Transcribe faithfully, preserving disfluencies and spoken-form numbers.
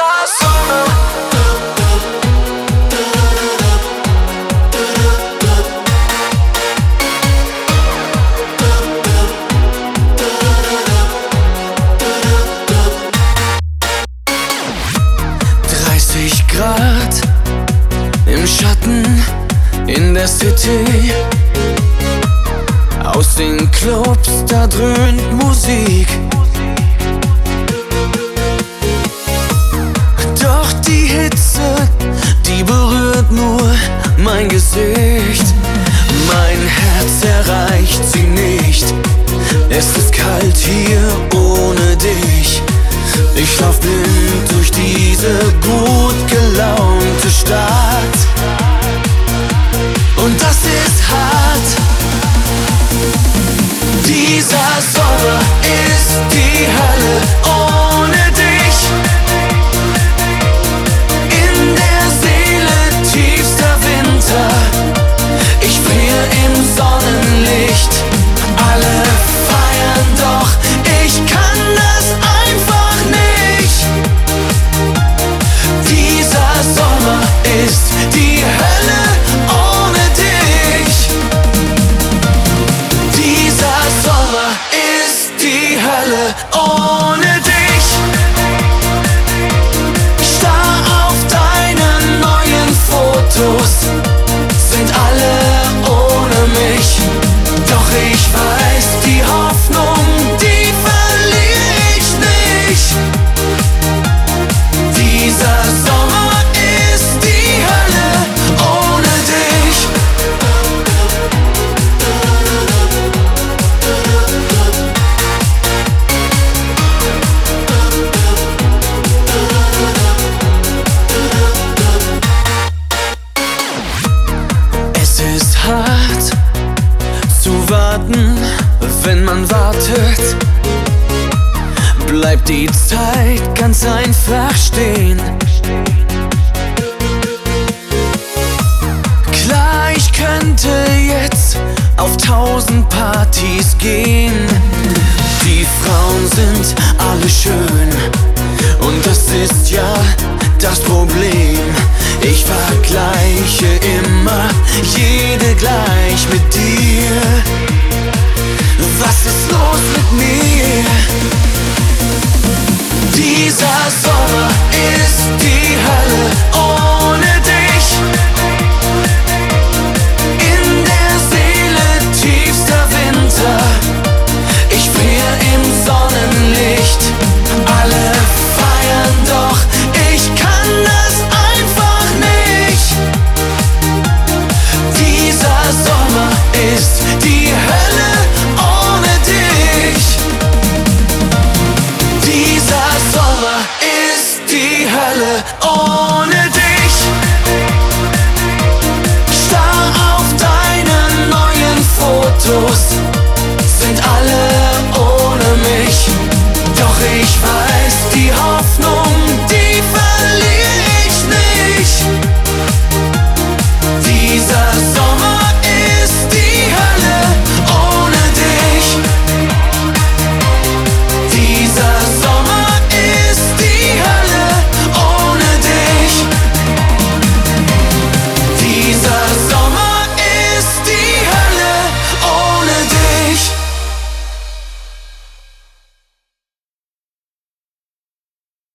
dieser Sommer. dreißig Grad im Schatten in der City. Aus den Clubs, da dröhnt Musik. Doch die Hitze, die berührt nur mein Gesicht. Mein Herz erreicht sie nicht. Es ist kalt hier ohne dich. Ich lauf blind durch diese gut gelaunte Stadt. Und das ist hart. Dieser Sommer ist die Hölle ohne dich. In der Seele tiefster Winter. Ich friere im Sonnenlicht. Alle feiern, doch ich kann das einfach nicht. Dieser Sommer ist die Hölle ohne dich. Dieser Sommer ist die Hölle ohne dich. Starr auf deine neuen Fotos, sind alle ohne mich. Doch ich weiß, die Hoffnung, die verliere ich nicht. Dieser Sommer ist die Hölle ohne dich. Es ist hart zu warten, wenn man wartet. Bleibt die Zeit ganz einfach stehen. Klar, ich könnte jetzt auf tausend Partys gehen. Die Frauen sind alle schön und das ist ja das Problem. Ich vergleiche immer jede gleich mit dir. Was ist los mit mir? Dieser Sommer ist die Hölle ohne dich. In der Seele tiefster Winter. Ich friere im Sonnenlicht. Alle feiern, doch ich kann das einfach nicht. Dieser Sommer ist die Hölle ohne dich. Dieser Sommer ist die Hölle ohne dich. Starr auf deine neuen Fotos, sind alle ohne mich. Doch ich weiß,